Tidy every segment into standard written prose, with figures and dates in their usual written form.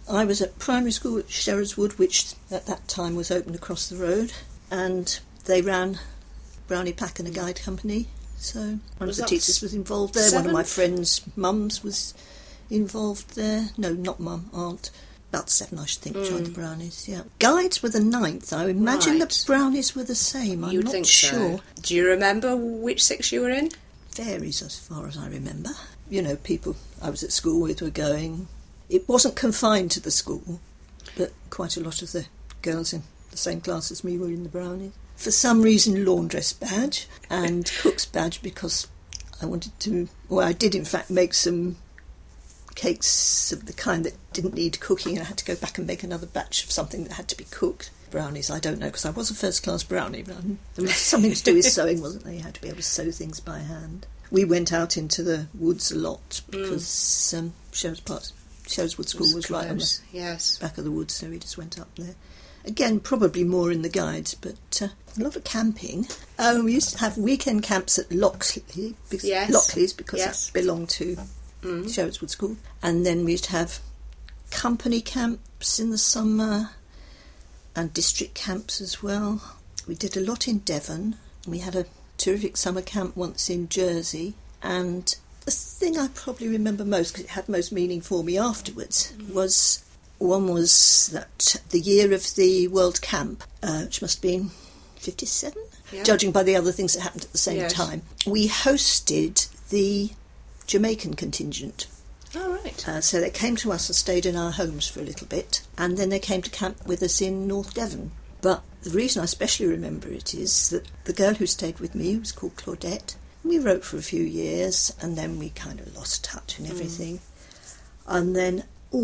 I was at primary school at Sherridswood, which at that time was open across the road, and they ran Brownie Pack and a guide company. So one of the teachers was involved there. One of my friends' mums was involved there. No, not mum, aunt. About 7, I should think, joined the Brownies, yeah. Guides were the 9th. I imagine the Brownies were the same. I'm not sure. So. Do you remember which 6 you were in? Varies as far as I remember. You know, people I was at school with were going. It wasn't confined to the school, but quite a lot of the girls in the same class as me were in the Brownies. For some reason, laundress badge and cook's badge, because I wanted to... Well, I did, in fact, make some cakes of the kind that didn't need cooking, and I had to go back and make another batch of something that had to be cooked. Brownies, I don't know, because I was a first-class brownie, but there was something to do with sewing, wasn't there? You had to be able to sew things by hand. We went out into the woods a lot, because Sherridswood School was right on the back of the woods, so we just went up there. Again, probably more in the guides, but a lot of camping. We used to have weekend camps at Lockleys, because that belonged to Sherridswood School. And then we used to have company camps in the summer and district camps as well. We did a lot in Devon. We had a terrific summer camp once in Jersey. And the thing I probably remember most, because it had most meaning for me afterwards, was that the year of the World Camp, which must have been 57, judging by the other things that happened at the same time, we hosted the Jamaican contingent. Oh, right. So they came to us and stayed in our homes for a little bit, and then they came to camp with us in North Devon. But the reason I especially remember it is that the girl who stayed with me was called Claudette. We wrote for a few years, and then we kind of lost touch and everything. And then,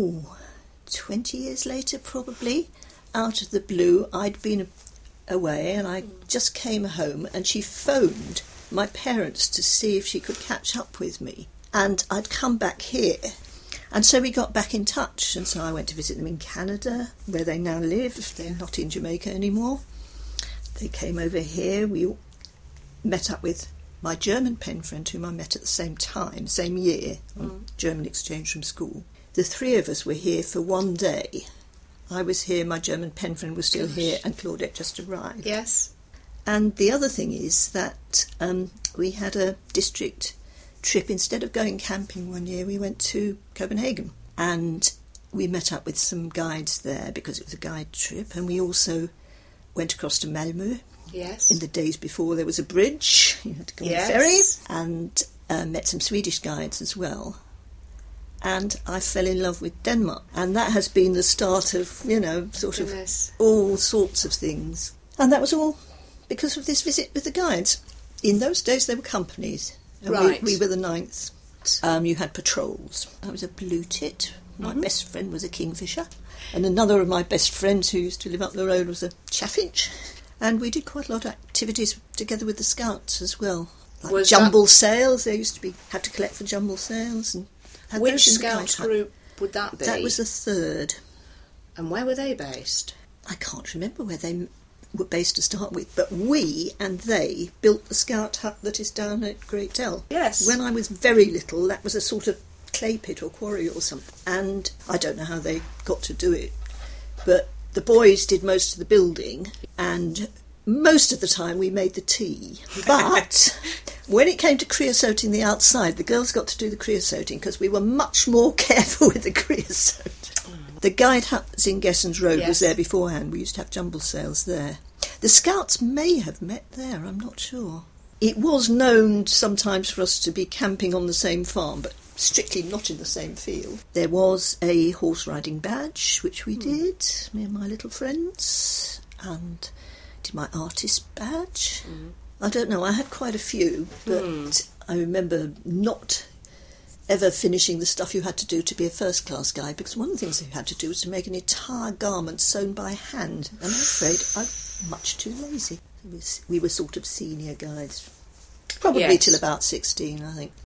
20 years later, probably, out of the blue, I'd been away and I just came home, and she phoned my parents to see if she could catch up with me. And I'd come back here, and so we got back in touch, and so I went to visit them in Canada, where they now live. They're not in Jamaica anymore. They came over here. We met up with my German pen friend, whom I met at the same time, same year, on German exchange from school. The 3 of us were here for one day. I was here, my German pen friend was still here, and Claudette just arrived. Yes. And the other thing is that we had a district trip. Instead of going camping one year, we went to Copenhagen, and we met up with some guides there because it was a guide trip, and we also went across to Malmö. Yes. In the days before there was a bridge, you had to go on a ferry, and met some Swedish guides as well. And I fell in love with Denmark, and that has been the start of, of all sorts of things. And that was all because of this visit with the guides. In those days, there were companies. Right. We were the 9th. You had patrols. I was a blue tit. My best friend was a kingfisher. And another of my best friends who used to live up the road was a chaffinch. And we did quite a lot of activities together with the scouts as well. Like jumble sales. They used to had to collect for jumble sales. And which scout group would that be? That was the 3rd. And where were they based? I can't remember where they were based to start with, but we and they built the scout hut that is down at Great Dell. Yes. When I was very little, that was a sort of clay pit or quarry or something, and I don't know how they got to do it, but the boys did most of the building, and most of the time we made the tea. But when it came to creosoting the outside, the girls got to do the creosoting because we were much more careful with the creosote. The guide hut that's in Gessens Road was there beforehand. We used to have jumble sales there. The scouts may have met there, I'm not sure. It was known sometimes for us to be camping on the same farm, but strictly not in the same field. There was a horse riding badge, which we did, me and my little friends, and did my artist badge. I don't know, I had quite a few, but I remember not ever finishing the stuff you had to do to be a first-class guide, because one of the things you had to do was to make an entire garment sewn by hand, and I'm afraid I'm much too lazy. We were sort of senior guides, probably till about 16, I think.